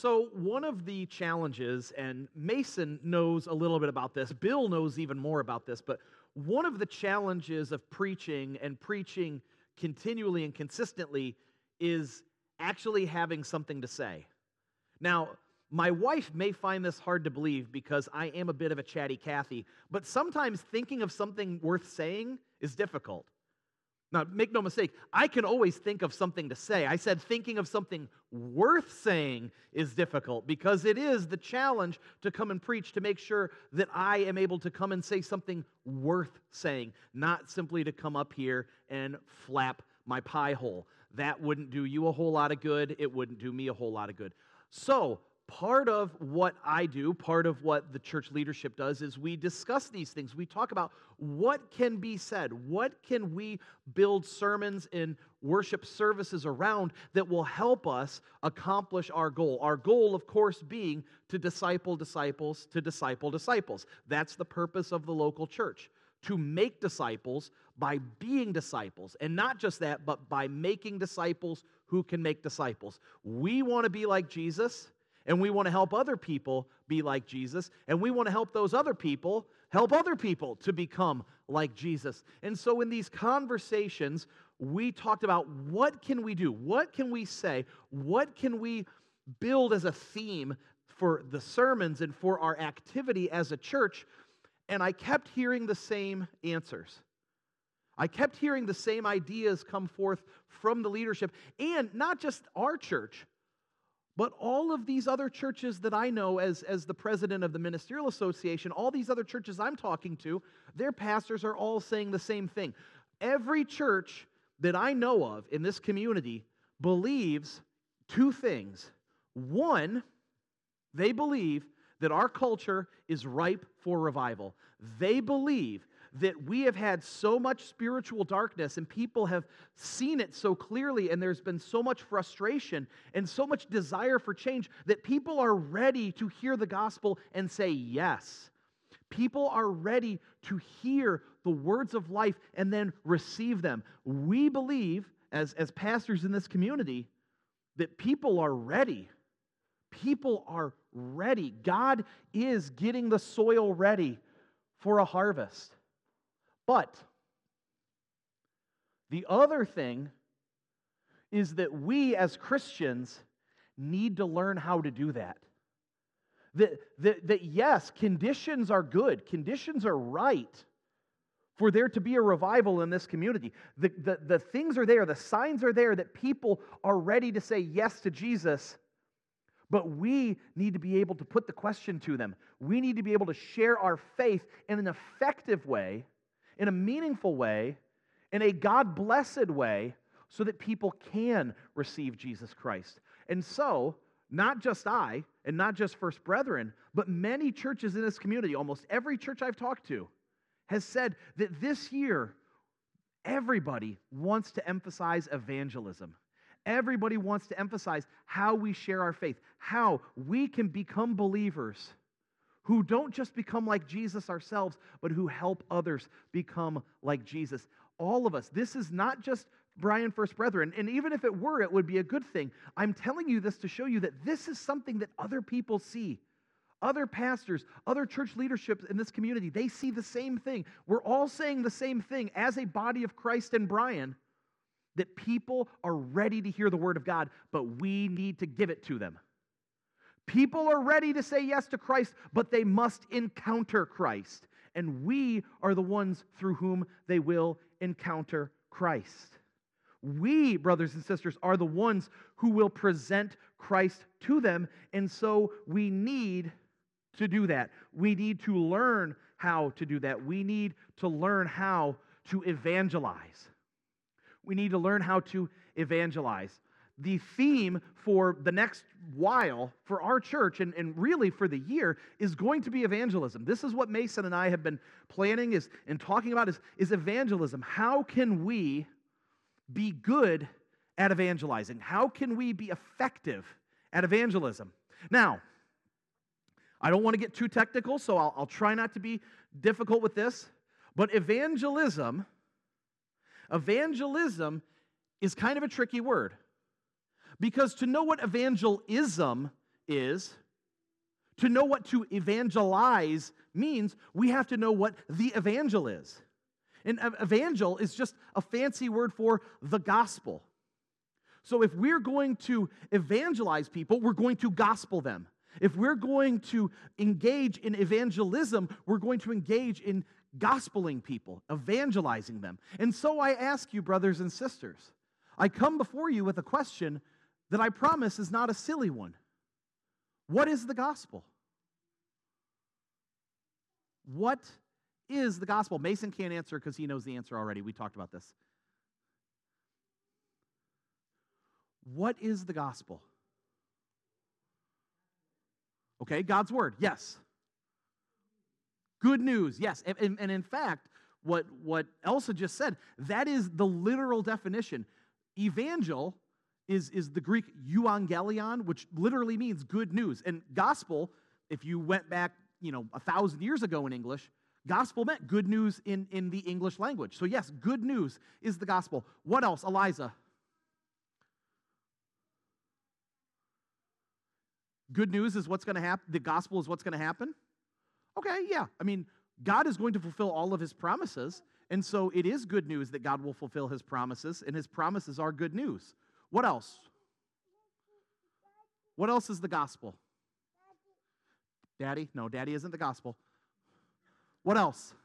So one of the challenges, and Mason knows a little bit about this, Bill knows even more about this, but one of the challenges of preaching and preaching continually and consistently is actually having something to say. Now, my wife may find this hard to believe because I am a bit of a chatty Cathy, but sometimes thinking of something worth saying is difficult. Now, make no mistake, I can always think of something to say. I said thinking of something worth saying is difficult because it is the challenge to come and preach to make sure that I am able to come and say something worth saying, not simply to come up here and flap my pie hole. That wouldn't do you a whole lot of good. It wouldn't do me a whole lot of good. So, part of what I do, part of what the church leadership does is we discuss these things. We talk about what can be said. What can we build sermons and worship services around that will help us accomplish our goal? Our goal, of course, being to disciple disciples to disciple disciples. That's the purpose of the local church, to make disciples by being disciples. And not just that, but by making disciples who can make disciples. We want to be like Jesus, and we want to help other people be like Jesus, and we want to help those other people help other people to become like Jesus. And so in these conversations, we talked about what can we do? What can we say? What can we build as a theme for the sermons and for our activity as a church? And I kept hearing the same answers. I kept hearing the same ideas come forth from the leadership, and not just our church, but all of these other churches that I know as the president of the Ministerial Association, all these other churches I'm talking to, their pastors are all saying the same thing. Every church that I know of in this community believes two things. One, they believe that our culture is ripe for revival. They believe that we have had so much spiritual darkness and people have seen it so clearly, and there's been so much frustration and so much desire for change that people are ready to hear the gospel and say yes. People are ready to hear the words of life and then receive them. We believe, as pastors in this community, that people are ready. People are ready. God is getting the soil ready for a harvest. But the other thing is that we as Christians need to learn how to do that. That yes, conditions are good, conditions are right for there to be a revival in this community. The things are there, the signs are there that people are ready to say yes to Jesus, but we need to be able to put the question to them. We need to be able to share our faith in an effective way, in a meaningful way, in a God-blessed way, so that people can receive Jesus Christ. And so, not just I, and not just First Brethren, but many churches in this community, almost every church I've talked to, has said that this year, everybody wants to emphasize evangelism. Everybody wants to emphasize how we share our faith, how we can become believers who don't just become like Jesus ourselves, but who help others become like Jesus. All of us. This is not just Bryan First Brethren, and even if it were, it would be a good thing. I'm telling you this to show you that this is something that other people see. Other pastors, other church leadership in this community, they see the same thing. We're all saying the same thing as a body of Christ and Bryan, that people are ready to hear the word of God, but we need to give it to them. People are ready to say yes to Christ, but they must encounter Christ. And we are the ones through whom they will encounter Christ. We, brothers and sisters, are the ones who will present Christ to them, and so we need to do that. We need to learn how to do that. We need to learn how to evangelize. We need to learn how to evangelize. The theme for the next while for our church and really for the year is going to be evangelism. This is what Mason and I have been planning and talking about is evangelism. How can we be good at evangelizing? How can we be effective at evangelism? Now, I don't want to get too technical, so I'll try not to be difficult with this, but evangelism is kind of a tricky word. Because to know what evangelism is, to know what to evangelize means, we have to know what the evangel is. And evangel is just a fancy word for the gospel. So if we're going to evangelize people, we're going to gospel them. If we're going to engage in evangelism, we're going to engage in gospeling people, evangelizing them. And so I ask you, brothers and sisters, I come before you with a question that I promise is not a silly one. What is the gospel? What is the gospel? Mason can't answer because he knows the answer already. We talked about this. What is the gospel? Okay, God's word, yes. Good news, yes. And in fact, what Elsa just said, that is the literal definition. Evangel is the Greek euangelion, which literally means good news. And gospel, if you went back 1,000 years ago in English, gospel meant good news in the English language. So yes, good news is the gospel. What else, Eliza? Good news is what's going to happen. The gospel is what's going to happen. Okay, yeah. I mean, God is going to fulfill all of his promises, and so it is good news that God will fulfill his promises, and his promises are good news. What else? What else is the gospel? Daddy? No, Daddy isn't the gospel. What else?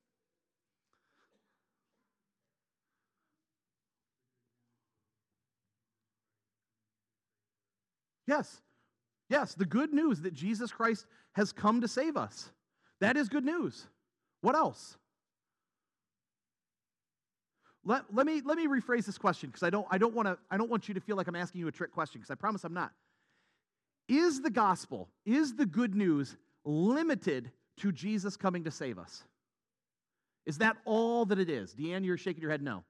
Yes. Yes, the good news that Jesus Christ has come to save us. That is good news. What else? Let me rephrase this question because I don't want you to feel like I'm asking you a trick question because I promise I'm not. Is the gospel, is the good news limited to Jesus coming to save us? Is that all that it is? Deanne, you're shaking your head no.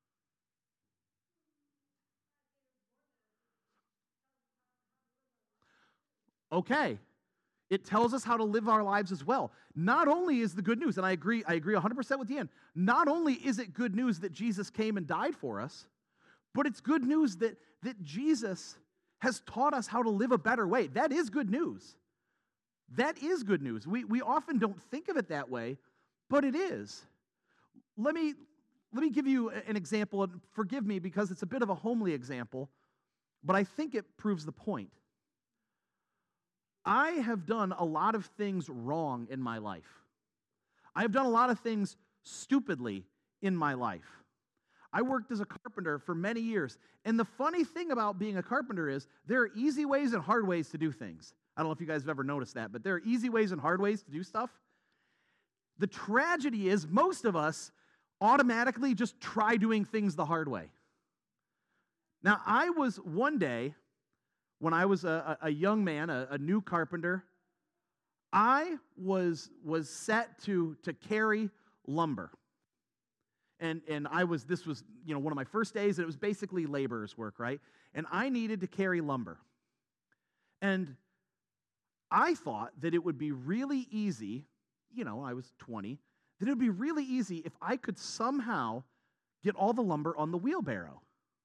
Okay. It tells us how to live our lives as well. Not only is the good news, and I agree 100% with Deanne, not only is it good news that Jesus came and died for us, but it's good news that Jesus has taught us how to live a better way. That is good news. That is good news. We often don't think of it that way, but it is. Let me give you an example, and forgive me because it's a bit of a homely example, but I think it proves the point. I have done a lot of things wrong in my life. I have done a lot of things stupidly in my life. I worked as a carpenter for many years, and the funny thing about being a carpenter is there are easy ways and hard ways to do things. I don't know if you guys have ever noticed that, but there are easy ways and hard ways to do stuff. The tragedy is most of us automatically just try doing things the hard way. Now, I was one day, when I was a young man, a new carpenter, I was set to carry lumber. And this was one of my first days, and it was basically laborer's work, right? And I needed to carry lumber. And I thought that it would be really easy, I was 20, that it would be really easy if I could somehow get all the lumber on the wheelbarrow.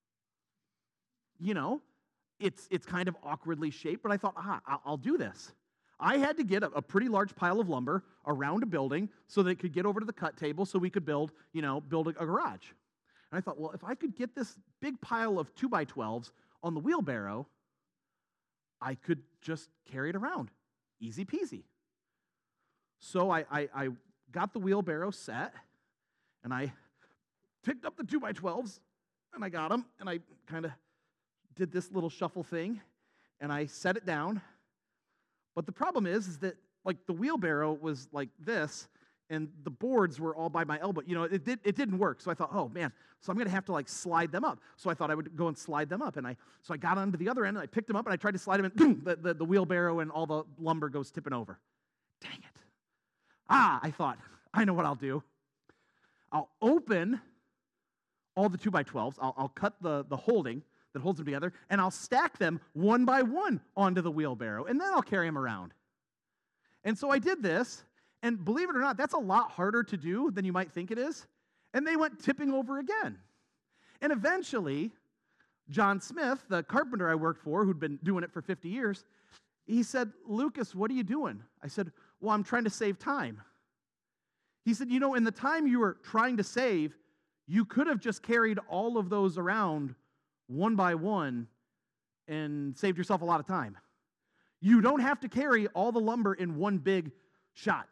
It's kind of awkwardly shaped, but I thought, I'll do this. I had to get a pretty large pile of lumber around a building so that it could get over to the cut table so we could build a garage. And I thought, well, if I could get this big pile of 2x12s on the wheelbarrow, I could just carry it around. Easy peasy. So I got the wheelbarrow set, and I picked up the 2x12s, and I got them, and I kind of did this little shuffle thing, and I set it down. But the problem is that the wheelbarrow was like this, and the boards were all by my elbow. It didn't work. So I thought, oh man, so I'm going to have to slide them up. So I thought I would go and slide them up, so I got onto the other end, and I picked them up, and I tried to slide them in. Boom! The wheelbarrow and all the lumber goes tipping over. Dang it! I thought, I know what I'll do. I'll open all the 2x12s. I'll cut the holding that holds them together, and I'll stack them one by one onto the wheelbarrow, and then I'll carry them around. And so I did this, and believe it or not, that's a lot harder to do than you might think it is, and they went tipping over again. And eventually, John Smith, the carpenter I worked for, who'd been doing it for 50 years, He said, Lucas, what are you doing? I said, well, I'm trying to save time. He said, in the time you were trying to save, you could have just carried all of those around one by one and saved yourself a lot of time. You don't have to carry all the lumber in one big shot.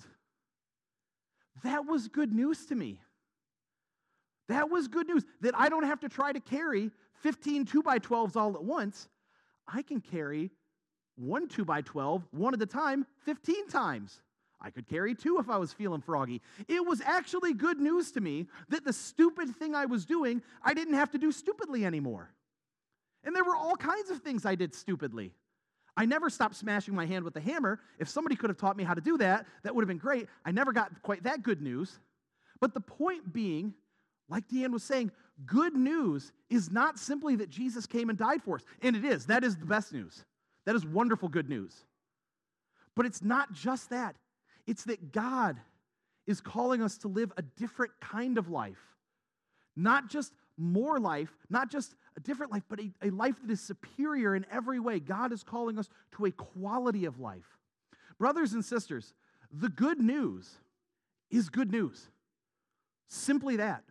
That was good news to me. That was good news, that I don't have to try to carry 15 2x12s all at once. I can carry one 2x12, one at a time, 15 times. I could carry 2 if I was feeling froggy. It was actually good news to me that the stupid thing I was doing, I didn't have to do stupidly anymore. And there were all kinds of things I did stupidly. I never stopped smashing my hand with the hammer. If somebody could have taught me how to do that, that would have been great. I never got quite that good news. But the point being, like Deanne was saying, good news is not simply that Jesus came and died for us. And it is. That is the best news. That is wonderful good news. But it's not just that. It's that God is calling us to live a different kind of life. Not just more life, not just a different life, but a life that is superior in every way. God is calling us to a quality of life. Brothers and sisters, the good news is good news. Simply that.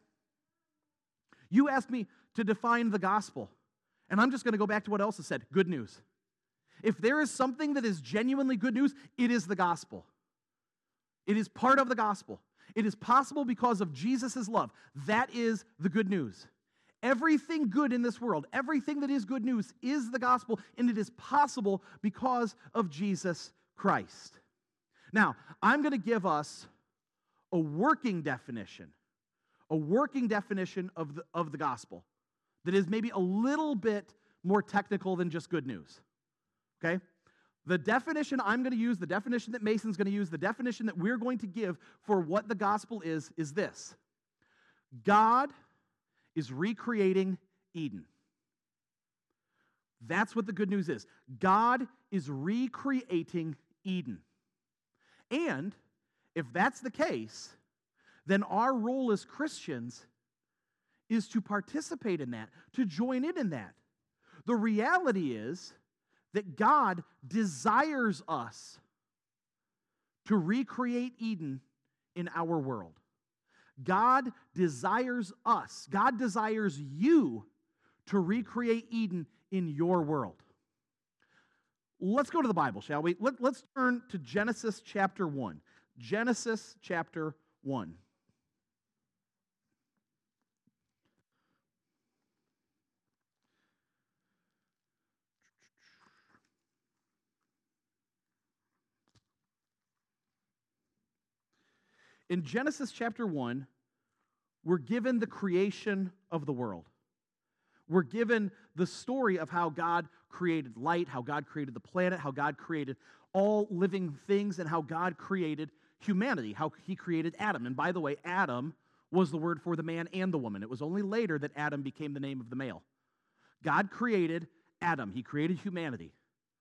You asked me to define the gospel, and I'm just going to go back to what else is said, good news. If there is something that is genuinely good news, it is the gospel. It is part of the gospel. It is possible because of Jesus' love. That is the good news. Everything good in this world, everything that is good news is the gospel, and it is possible because of Jesus Christ. Now, I'm going to give us a working definition of the gospel that is maybe a little bit more technical than just good news. Okay? The definition I'm going to use, the definition that Mason's going to use, the definition that we're going to give for what the gospel is this. God is recreating Eden. That's what the good news is. God is recreating Eden. And if that's the case, then our role as Christians is to participate in that, to join in that. The reality is that God desires us to recreate Eden in our world. God desires us. God desires you to recreate Eden in your world. Let's go to the Bible, shall we? Let's turn to Genesis chapter 1. Genesis chapter 1. In Genesis chapter 1, we're given the creation of the world. We're given the story of how God created light, how God created the planet, how God created all living things, and how God created humanity, how he created Adam. And by the way, Adam was the word for the man and the woman. It was only later that Adam became the name of the male. God created Adam. He created humanity.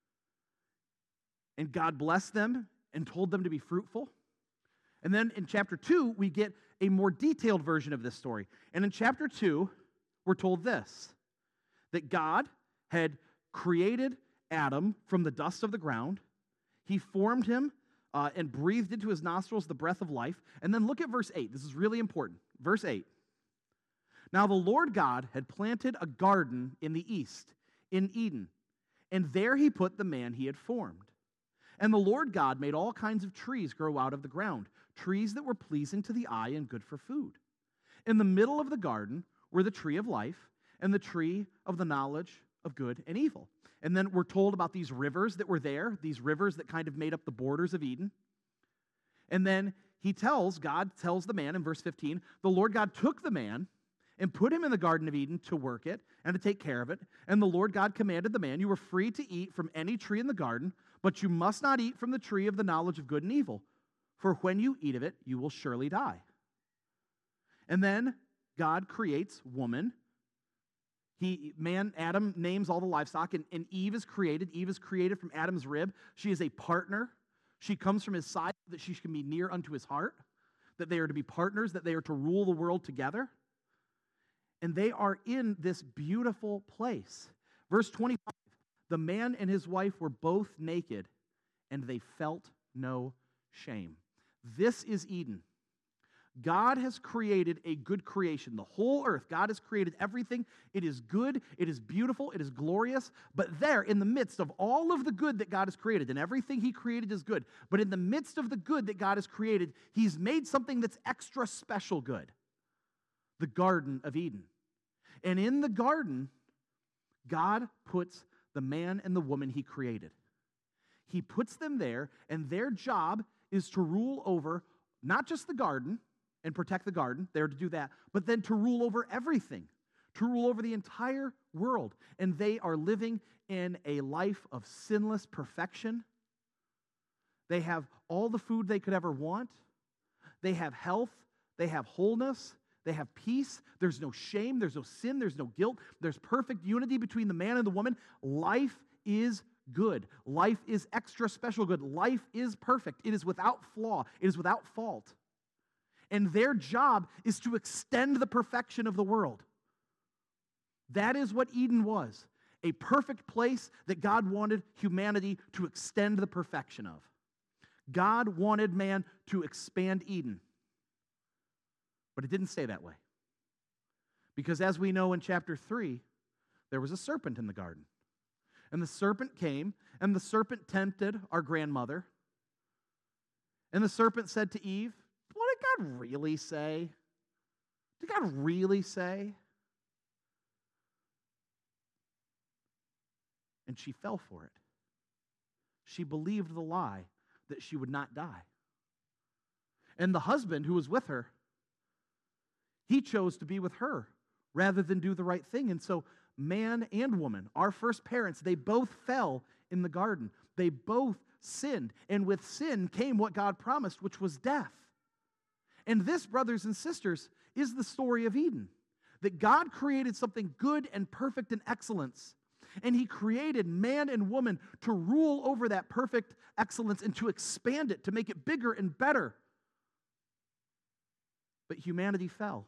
And God blessed them and told them to be fruitful. And then in chapter 2, we get a more detailed version of this story. And in chapter 2, we're told this, that God had created Adam from the dust of the ground. He formed him and breathed into his nostrils the breath of life. And then look at verse 8. This is really important. Verse 8. Now the Lord God had planted a garden in the east, in Eden, and there he put the man he had formed. And the Lord God made all kinds of trees grow out of the ground, trees that were pleasing to the eye and good for food. In the middle of the garden were the tree of life and the tree of the knowledge of good and evil. And then we're told about these rivers that were there, these rivers that kind of made up the borders of Eden. And then God tells the man in verse 15, the Lord God took the man and put him in the Garden of Eden to work it and to take care of it. And the Lord God commanded the man, you are free to eat from any tree in the garden, but you must not eat from the tree of the knowledge of good and evil, for when you eat of it, you will surely die. And then God creates woman. Adam names all the livestock, and Eve is created. Eve is created from Adam's rib. She is a partner. She comes from his side so that she can be near unto his heart, that they are to be partners, that they are to rule the world together. And they are in this beautiful place. Verse 25, The man and his wife were both naked, and they felt no shame. This is Eden. God has created a good creation. The whole earth, God has created everything. It is good, it is beautiful, it is glorious. But there, in the midst of all of the good that God has created, and everything He created is good, but in the midst of the good that God has created, He's made something that's extra special good. The Garden of Eden. And in the garden, God puts the man and the woman He created. He puts them there, and their job is to rule over not just the garden and protect the garden, they're to do that, but then to rule over everything, to rule over the entire world. And they are living in a life of sinless perfection. They have all the food they could ever want. They have health. They have wholeness. They have peace. There's no shame. There's no sin. There's no guilt. There's perfect unity between the man and the woman. Life is good. Life is extra special good. Life is perfect. It is without flaw. It is without fault. And their job is to extend the perfection of the world. That is what Eden was. A perfect place that God wanted humanity to extend the perfection of. God wanted man to expand Eden. But it didn't stay that way. Because as we know in chapter 3, there was a serpent in the garden. And the serpent came, and the serpent tempted our grandmother. And the serpent said to Eve, what did God really say? Did God really say? And she fell for it. She believed the lie that she would not die. And the husband who was with her, he chose to be with her rather than do the right thing. And so man and woman, our first parents, they both fell in the garden. They both sinned. And with sin came what God promised, which was death. And this, brothers and sisters, is the story of Eden. That God created something good and perfect and excellence. And He created man and woman to rule over that perfect excellence and to expand it, to make it bigger and better. But humanity fell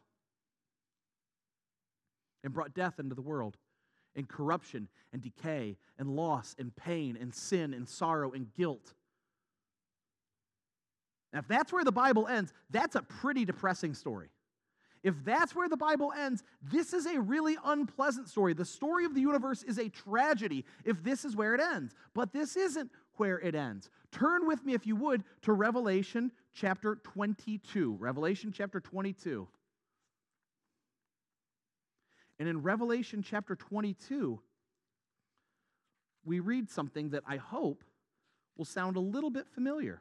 and brought death into the world, and corruption and decay and loss and pain and sin and sorrow and guilt. Now, if that's where the Bible ends, that's a pretty depressing story. If that's where the Bible ends, this is a really unpleasant story. The story of the universe is a tragedy if this is where it ends. But this isn't where it ends. Turn with me, if you would, to Revelation chapter 22. Revelation chapter 22. And in Revelation chapter 22, we read something that I hope will sound a little bit familiar.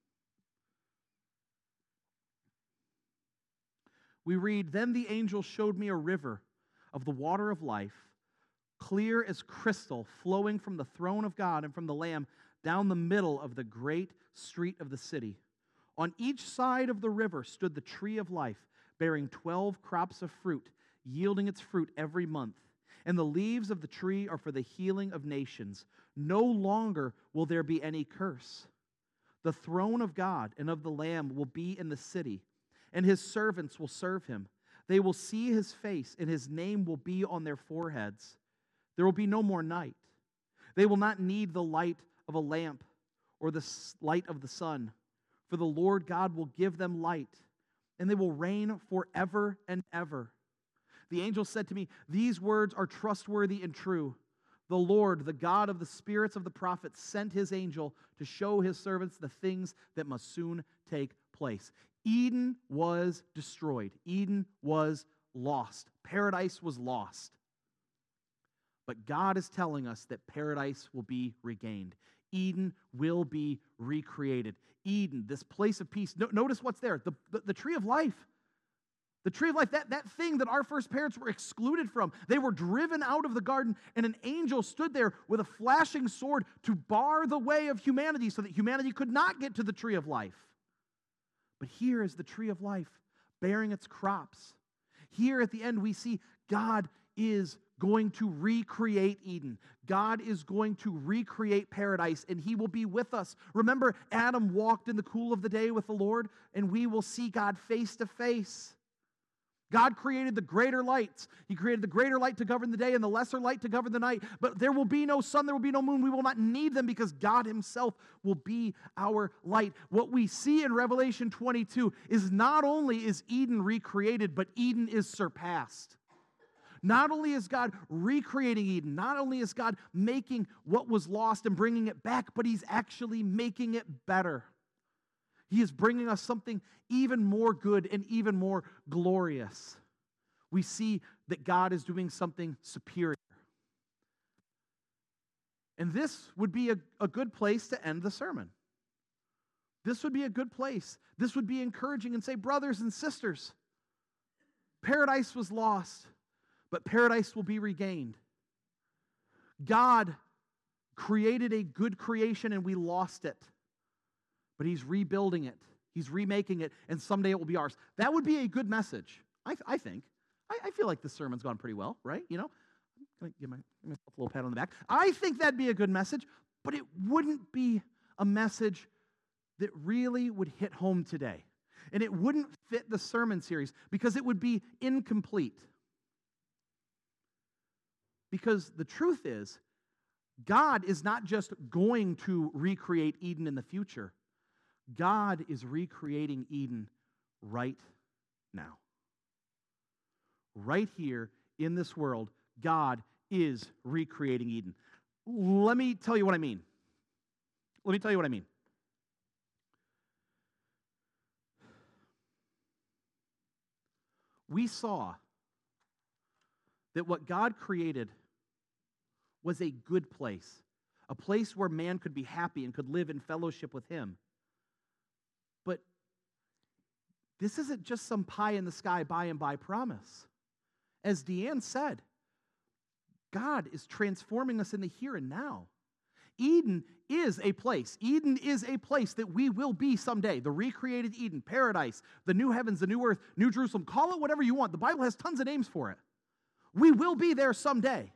We read, then the angel showed me a river of the water of life, clear as crystal, flowing from the throne of God and from the Lamb down the middle of the great street of the city. On each side of the river stood the tree of life, bearing 12 crops of fruit, yielding its fruit every month. And the leaves of the tree are for the healing of nations. No longer will there be any curse. The throne of God and of the Lamb will be in the city, and His servants will serve Him. They will see His face, and His name will be on their foreheads. There will be no more night. They will not need the light of a lamp or the light of the sun, for the Lord God will give them light, and they will reign forever and ever. The angel said to me, these words are trustworthy and true. The Lord, the God of the spirits of the prophets, sent His angel to show His servants the things that must soon take place. Eden was destroyed. Eden was lost. Paradise was lost. But God is telling us that paradise will be regained. Eden will be recreated. Eden, this place of peace. Notice what's there. The tree of life. The tree of life, that thing that our first parents were excluded from. They were driven out of the garden, and an angel stood there with a flashing sword to bar the way of humanity so that humanity could not get to the tree of life. But here is the tree of life bearing its crops. Here at the end we see God is going to recreate Eden. God is going to recreate paradise, and He will be with us. Remember, Adam walked in the cool of the day with the Lord, and we will see God face to face. God created the greater lights. He created the greater light to govern the day and the lesser light to govern the night. But there will be no sun, there will be no moon. We will not need them because God himself will be our light. What we see in Revelation 22 is not only is Eden recreated, but Eden is surpassed. Not only is God recreating Eden, not only is God making what was lost and bringing it back, but he's actually making it better. He is bringing us something even more good and even more glorious. We see that God is doing something superior. And this would be a good place to end the sermon. This would be a good place. This would be encouraging and say, brothers and sisters, paradise was lost, but paradise will be regained. God created a good creation and we lost it. But he's rebuilding it. He's remaking it, and someday it will be ours. That would be a good message, I think. I feel like this sermon's gone pretty well, right? You know, I'm going to give myself a little pat on the back. I think that'd be a good message, but it wouldn't be a message that really would hit home today. And it wouldn't fit the sermon series because it would be incomplete. Because the truth is, God is not just going to recreate Eden in the future. God is recreating Eden right now. Right here in this world, God is recreating Eden. Let me tell you what I mean. We saw that what God created was a good place, a place where man could be happy and could live in fellowship with him. But this isn't just some pie in the sky by and by promise. As Deanne said, God is transforming us in the here and now. Eden is a place. Eden is a place that we will be someday. The recreated Eden, paradise, the new heavens, the new earth, New Jerusalem. Call it whatever you want. The Bible has tons of names for it. We will be there someday.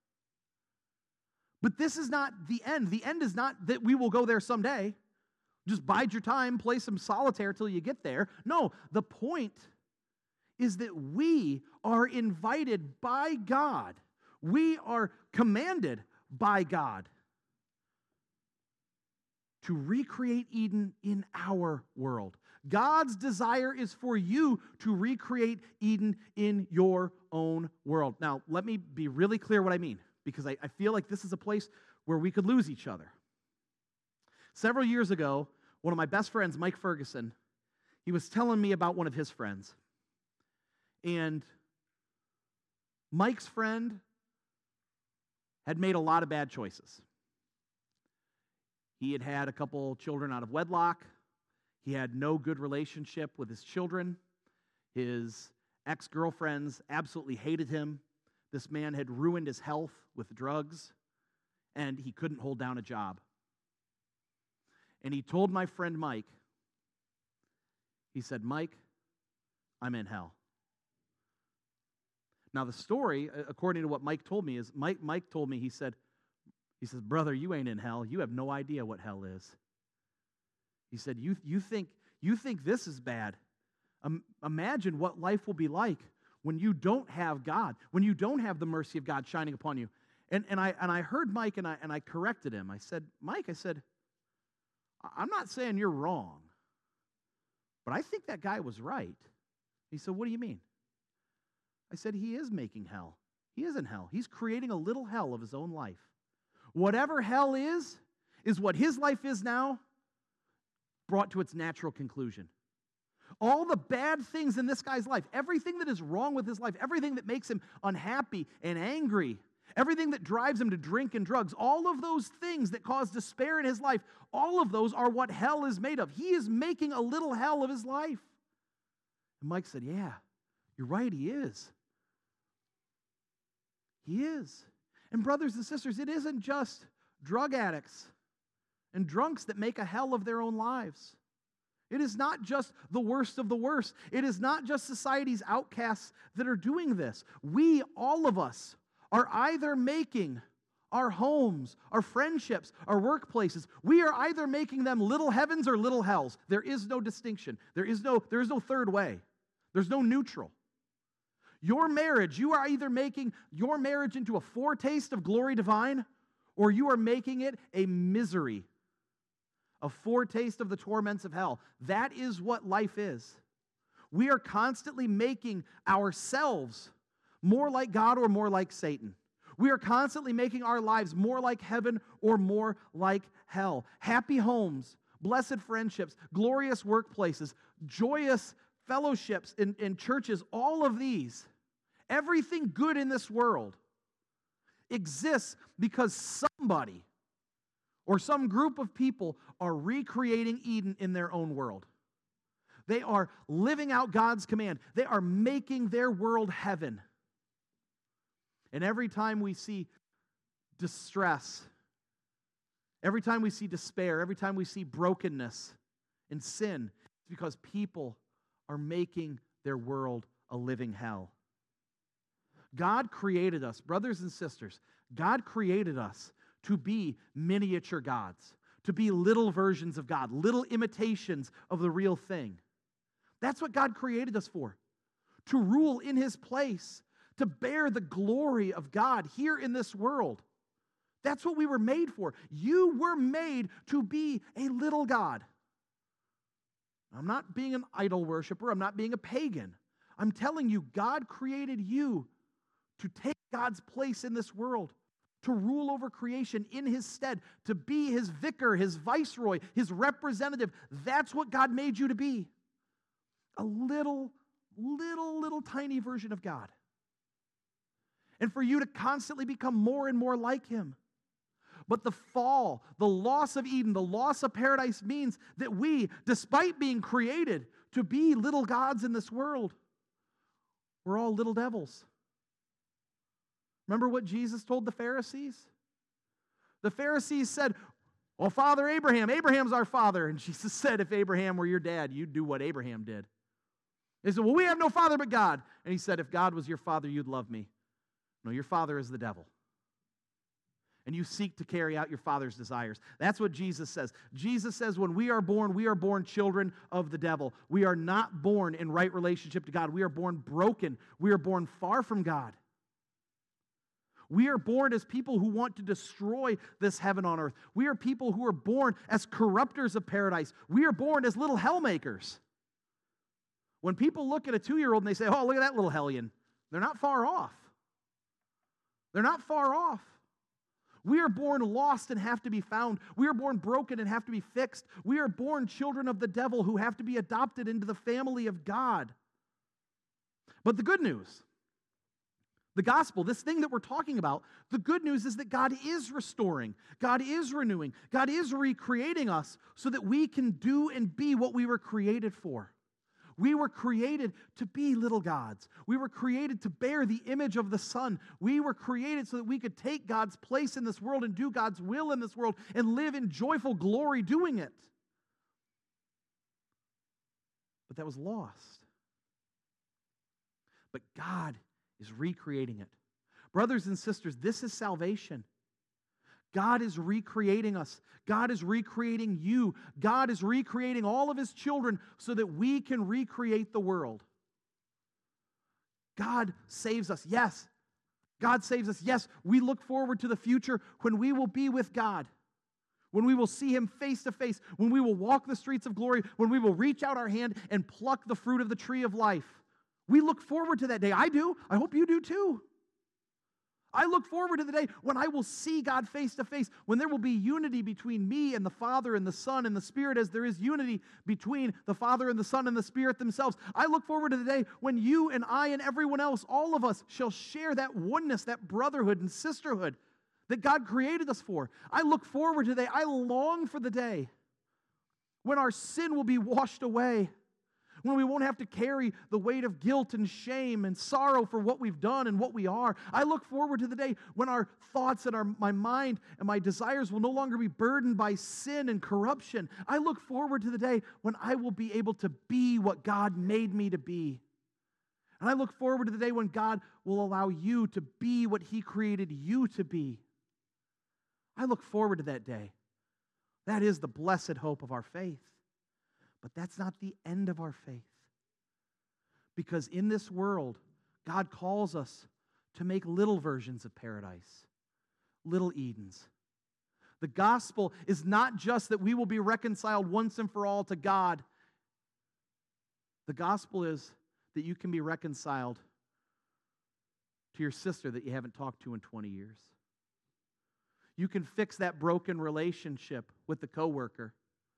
But this is not the end. The end is not that we will go there someday. Just bide your time, play some solitaire till you get there. No, the point is that we are invited by God. We are commanded by God to recreate Eden in our world. God's desire is for you to recreate Eden in your own world. Now, let me be really clear what I mean, because I feel like this is a place where we could lose each other. Several years ago, one of my best friends, Mike Ferguson, he was telling me about one of his friends. And Mike's friend had made a lot of bad choices. He had had a couple children out of wedlock. He had no good relationship with his children. His ex-girlfriends absolutely hated him. This man had ruined his health with drugs, and he couldn't hold down a job. And he told my friend Mike, he said, Mike, I'm in hell. Now the story, according to what Mike told me, is Mike told me, he says, brother, you ain't in hell. You have no idea what hell is. He said, you think this is bad. Imagine what life will be like when you don't have God, when you don't have the mercy of God shining upon you. And I heard Mike and I corrected him. I said, Mike, I'm not saying you're wrong, but I think that guy was right. He said, what do you mean? I said, he is making hell. He is in hell. He's creating a little hell of his own life. Whatever hell is what his life is now, brought to its natural conclusion. All the bad things in this guy's life, everything that is wrong with his life, everything that makes him unhappy and angry, everything that drives him to drink and drugs, all of those things that cause despair in his life, all of those are what hell is made of. He is making a little hell of his life. And Mike said, yeah, you're right, he is. He is. And brothers and sisters, it isn't just drug addicts and drunks that make a hell of their own lives. It is not just the worst of the worst. It is not just society's outcasts that are doing this. We, all of us, are either making our homes, our friendships, our workplaces, we are either making them little heavens or little hells. There is no distinction. There is no third way. There's no neutral. Your marriage, you are either making your marriage into a foretaste of glory divine, or you are making it a misery, a foretaste of the torments of hell. That is what life is. We are constantly making ourselves more like God or more like Satan. We are constantly making our lives more like heaven or more like hell. Happy homes, blessed friendships, glorious workplaces, joyous fellowships in churches, all of these, everything good in this world exists because somebody or some group of people are recreating Eden in their own world. They are living out God's command. They are making their world heaven. And every time we see distress, every time we see despair, every time we see brokenness and sin, it's because people are making their world a living hell. God created us, brothers and sisters, God created us to be miniature gods, to be little versions of God, little imitations of the real thing. That's what God created us for, to rule in His place, to bear the glory of God here in this world. That's what we were made for. You were made to be a little God. I'm not being an idol worshiper. I'm not being a pagan. I'm telling you, God created you to take God's place in this world, to rule over creation in His stead, to be His vicar, His viceroy, His representative. That's what God made you to be. A little tiny version of God. And for you to constantly become more and more like Him. But the fall, the loss of Eden, the loss of paradise means that we, despite being created to be little gods in this world, we're all little devils. Remember what Jesus told the Pharisees? The Pharisees said, well, Father Abraham, Abraham's our father. And Jesus said, if Abraham were your dad, you'd do what Abraham did. They said, well, we have no father but God. And He said, if God was your father, you'd love me. No, your father is the devil. And you seek to carry out your father's desires. That's what Jesus says. Jesus says when we are born children of the devil. We are not born in right relationship to God. We are born broken. We are born far from God. We are born as people who want to destroy this heaven on earth. We are people who are born as corrupters of paradise. We are born as little hell makers. When people look at a 2-year-old and they say, oh, look at that little hellion, they're not far off. They're not far off. We are born lost and have to be found. We are born broken and have to be fixed. We are born children of the devil who have to be adopted into the family of God. But the good news, the gospel, this thing that we're talking about, the good news is that God is restoring. God is renewing. God is recreating us so that we can do and be what we were created for. We were created to be little gods. We were created to bear the image of the Son. We were created so that we could take God's place in this world and do God's will in this world and live in joyful glory doing it. But that was lost. But God is recreating it. Brothers and sisters, this is salvation. God is recreating us. God is recreating you. God is recreating all of His children so that we can recreate the world. God saves us. Yes. God saves us. Yes. We look forward to the future when we will be with God, when we will see Him face to face, when we will walk the streets of glory, when we will reach out our hand and pluck the fruit of the tree of life. We look forward to that day. I do. I hope you do too. I look forward to the day when I will see God face to face, when there will be unity between me and the Father and the Son and the Spirit as there is unity between the Father and the Son and the Spirit themselves. I look forward to the day when you and I and everyone else, all of us, shall share that oneness, that brotherhood and sisterhood that God created us for. I look forward to the day. I long for the day when our sin will be washed away, when we won't have to carry the weight of guilt and shame and sorrow for what we've done and what we are. I look forward to the day when our thoughts and my mind and my desires will no longer be burdened by sin and corruption. I look forward to the day when I will be able to be what God made me to be. And I look forward to the day when God will allow you to be what He created you to be. I look forward to that day. That is the blessed hope of our faith. But that's not the end of our faith. Because in this world, God calls us to make little versions of paradise, little Edens. The gospel is not just that we will be reconciled once and for all to God. The gospel is that you can be reconciled to your sister that you haven't talked to in 20 years. You can fix that broken relationship with the coworker.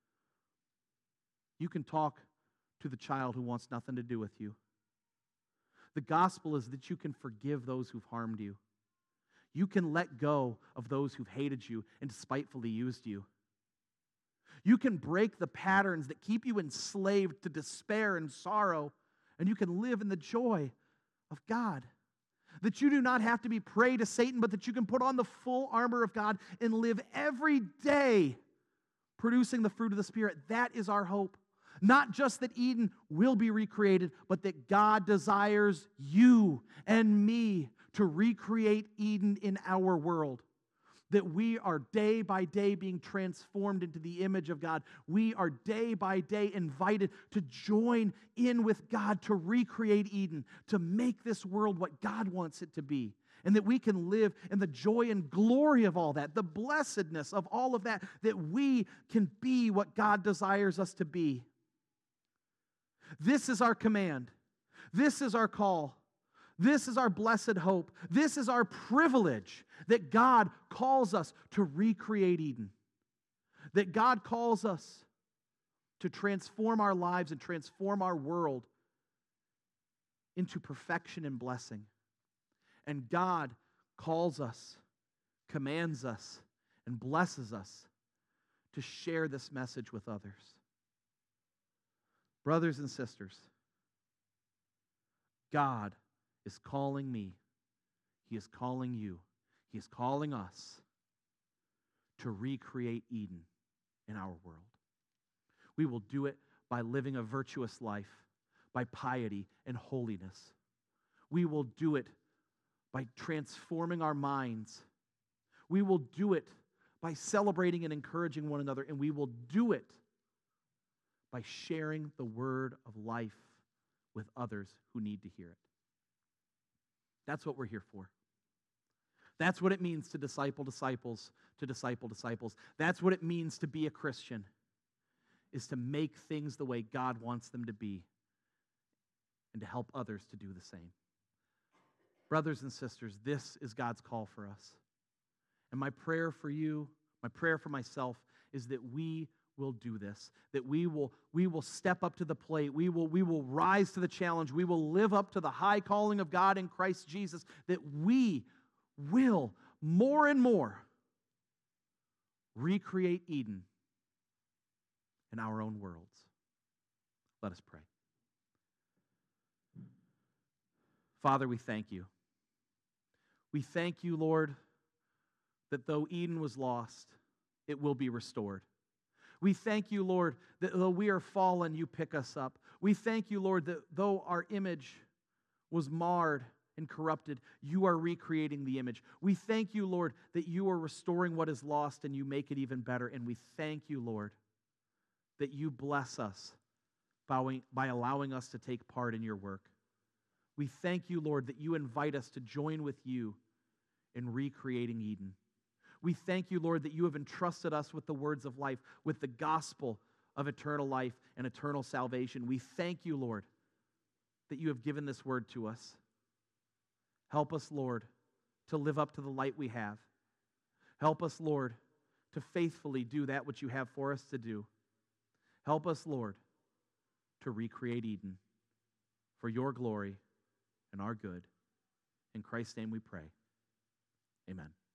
You can talk to the child who wants nothing to do with you. The gospel is that you can forgive those who've harmed you. You can let go of those who've hated you and despitefully used you. You can break the patterns that keep you enslaved to despair and sorrow, and you can live in the joy of God. That you do not have to be prey to Satan, but that you can put on the full armor of God and live every day producing the fruit of the Spirit. That is our hope. Not just that Eden will be recreated, but that God desires you and me to recreate Eden in our world. That we are day by day being transformed into the image of God. We are day by day invited to join in with God to recreate Eden, to make this world what God wants it to be. And that we can live in the joy and glory of all that, the blessedness of all of that, that we can be what God desires us to be. This is our command. This is our call. This is our blessed hope. This is our privilege that God calls us to recreate Eden. That God calls us to transform our lives and transform our world into perfection and blessing. And God calls us, commands us, and blesses us to share this message with others. Brothers and sisters, God is calling me. He is calling you. He is calling us to recreate Eden in our world. We will do it by living a virtuous life, by piety and holiness. We will do it by transforming our minds. We will do it by celebrating and encouraging one another, and we will do it by sharing the word of life with others who need to hear it. That's what we're here for. That's what it means to disciple disciples, to disciple disciples. That's what it means to be a Christian, is to make things the way God wants them to be and to help others to do the same. Brothers and sisters, this is God's call for us. And my prayer for you, my prayer for myself, is that we will do this, that we will step up to the plate, we will rise to the challenge, we will live up to the high calling of God in Christ Jesus, that we will more and more recreate Eden in our own worlds. Let us pray. Father, we thank you. We thank you, Lord, that though Eden was lost, it will be restored. We thank you, Lord, that though we are fallen, you pick us up. We thank you, Lord, that though our image was marred and corrupted, you are recreating the image. We thank you, Lord, that you are restoring what is lost and you make it even better. And we thank you, Lord, that you bless us by allowing us to take part in your work. We thank you, Lord, that you invite us to join with you in recreating Eden. We thank you, Lord, that you have entrusted us with the words of life, with the gospel of eternal life and eternal salvation. We thank you, Lord, that you have given this word to us. Help us, Lord, to live up to the light we have. Help us, Lord, to faithfully do that which you have for us to do. Help us, Lord, to recreate Eden for your glory and our good. In Christ's name we pray. Amen.